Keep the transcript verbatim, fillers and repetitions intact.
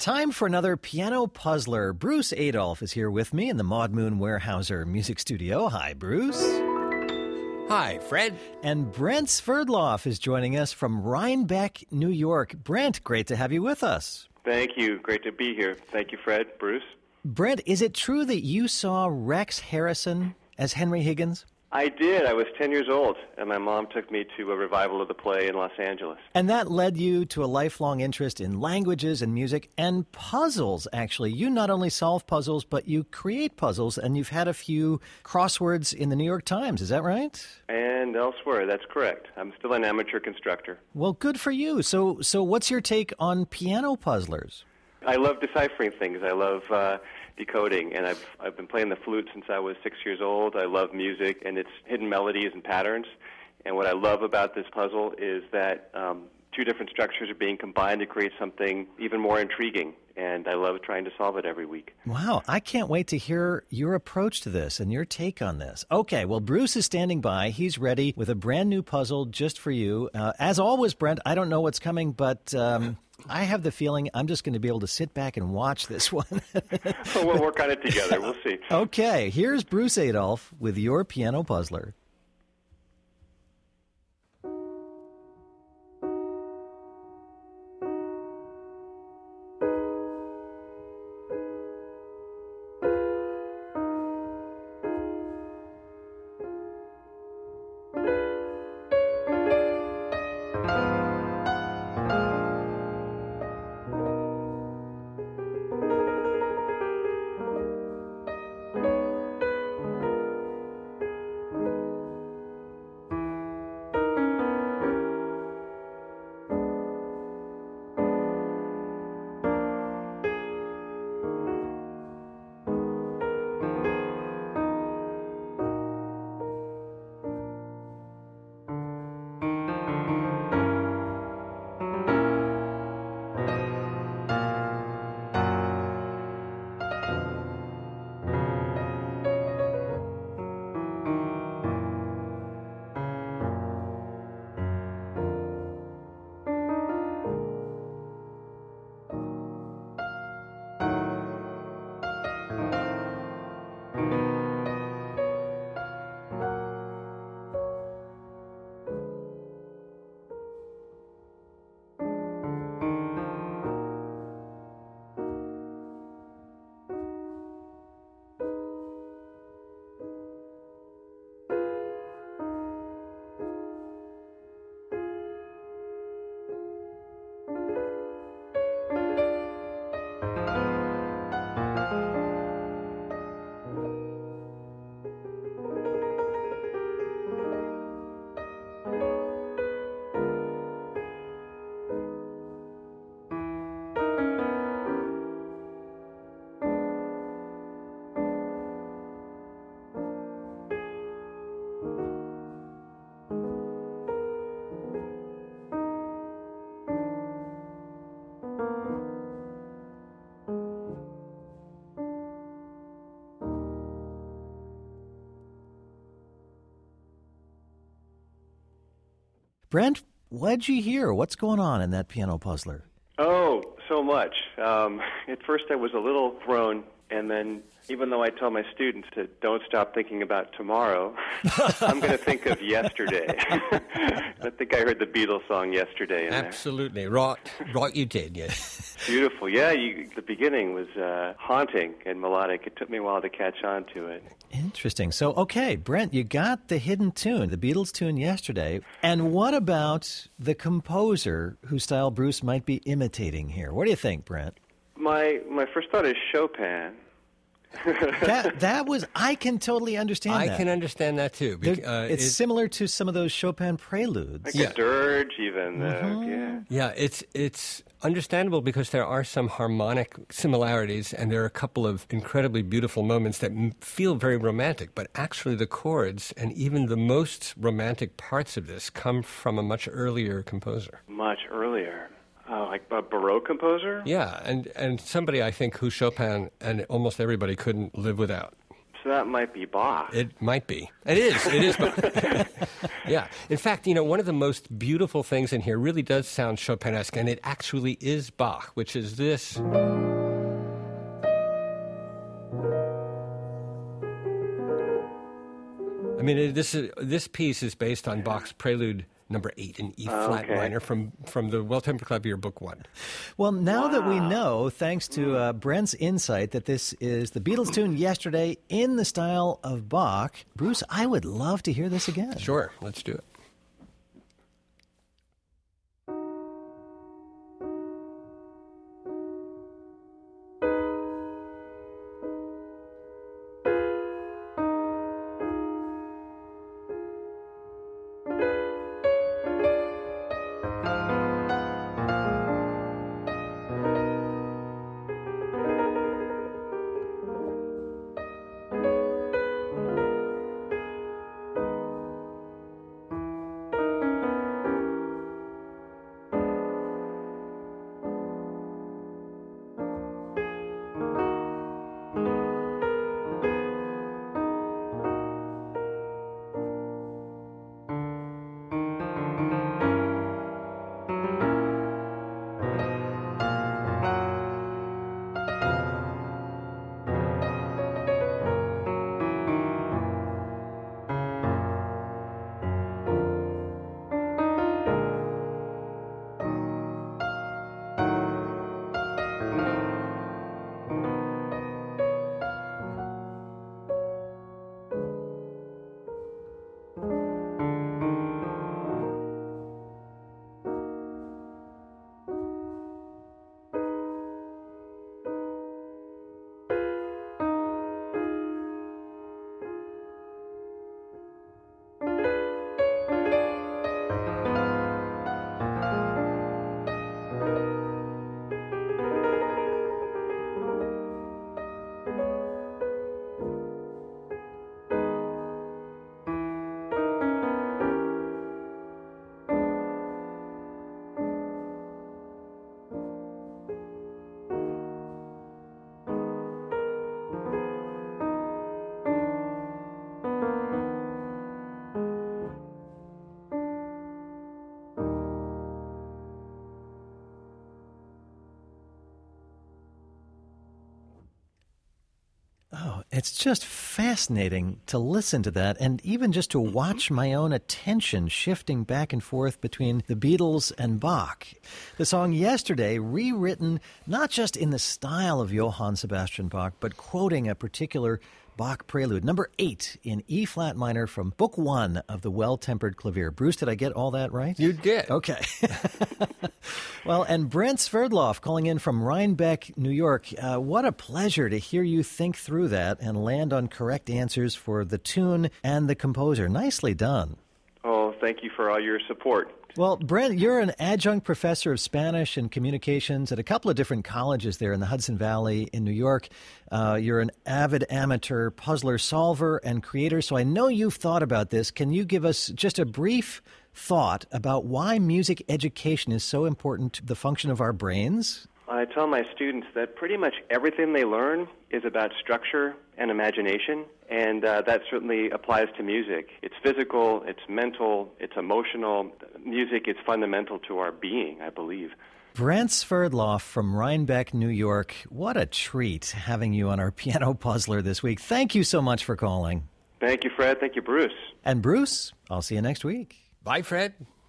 Time for another piano puzzler. Bruce Adolphe is here with me in the Maud Moon Weyerhaeuser Music Studio. Hi, Bruce. Hi, Fred. And Brent Sverdlov is joining us from Rhinebeck, New York. Brent, great to have you with us. Thank you. Great to be here. Thank you, Fred. Bruce? Brent, is it true that you saw Rex Harrison as Henry Higgins? I did. I was ten years old, and my mom took me to a revival of the play in Los Angeles. And that led you to a lifelong interest in languages and music and puzzles, actually. You not only solve puzzles, but you create puzzles, and you've had a few crosswords in the New York Times. Is that right? And elsewhere. That's correct. I'm still an amateur constructor. Well, good for you. So, so what's your take on piano puzzlers? I love deciphering things. I love uh, decoding, and I've I've been playing the flute since I was six years old. I love music and its hidden melodies and patterns. And what I love about this puzzle is that um, two different structures are being combined to create something even more intriguing. And I love trying to solve it every week. Wow, I can't wait to hear your approach to this and your take on this. Okay, well, Bruce is standing by. He's ready with a brand new puzzle just for you. Uh, as always, Brent, I don't know what's coming, but um, I have the feeling I'm just going to be able to sit back and watch this one. We'll work on it together. We'll see. Okay, here's Bruce Adolphe with your piano puzzler. Brent, what'd you hear? What's going on in that piano puzzler? Oh, so much. Um, at first I was a little thrown, and then even though I tell my students to don't stop thinking about tomorrow, I'm going to think of yesterday. I think I heard the Beatles song Yesterday in Absolutely. There. Right, right you did, yes. Beautiful. Yeah, you, the beginning was uh, haunting and melodic. It took me a while to catch on to it. Interesting. So, okay, Brent, you got the hidden tune, the Beatles tune Yesterday. And what about the composer whose style Bruce might be imitating here? What do you think, Brent? My my first thought is Chopin. that that was I can totally understand I that. can understand that too. There, uh, it's it, similar to some of those Chopin preludes. Like yeah. a dirge even. Mm-hmm. Uh, yeah. Yeah, it's it's understandable because there are some harmonic similarities and there are a couple of incredibly beautiful moments that m- feel very romantic, but actually the chords and even the most romantic parts of this come from a much earlier composer. Much earlier. Oh, like a Baroque composer? Yeah, and, and somebody I think who Chopin and almost everybody couldn't live without. So that might be Bach. It might be. It is. It is Bach. Yeah. In fact, you know, one of the most beautiful things in here really does sound Chopinesque, and it actually is Bach, which is this. I mean, it, this is this piece is based on Bach's Prelude Number Eight in E Oh, flat okay. minor from from the Well-Tempered Clavier Book One. Well, now Wow. that we know, thanks to uh, Brent's insight, that this is the Beatles tune Yesterday in the style of Bach, Bruce, I would love to hear this again. Sure, let's do it. Oh, it's just fascinating to listen to that and even just to watch my own attention shifting back and forth between the Beatles and Bach. The song Yesterday, rewritten not just in the style of Johann Sebastian Bach, but quoting a particular Bach prelude, number eight in E-flat minor from Book One of the Well-Tempered Clavier. Bruce, did I get all that right? You did. Okay. Well, and Brent Sverdlov calling in from Rhinebeck, New York. Uh, what a pleasure to hear you think through that and land on correct answers for the tune and the composer. Nicely done. Oh, thank you for all your support. Well, Brent, you're an adjunct professor of Spanish and communications at a couple of different colleges there in the Hudson Valley in New York. Uh, you're an avid amateur puzzler solver and creator, so I know you've thought about this. Can you give us just a brief thought about why music education is so important to the function of our brains? I tell my students that pretty much everything they learn is about structure and imagination, and uh, that certainly applies to music. It's physical, it's mental, it's emotional. Music is fundamental to our being, I believe. Brent Sverdlov from Rhinebeck, New York. What a treat having you on our Piano Puzzler this week. Thank you so much for calling. Thank you, Fred. Thank you, Bruce. And Bruce, I'll see you next week. Bye, Fred.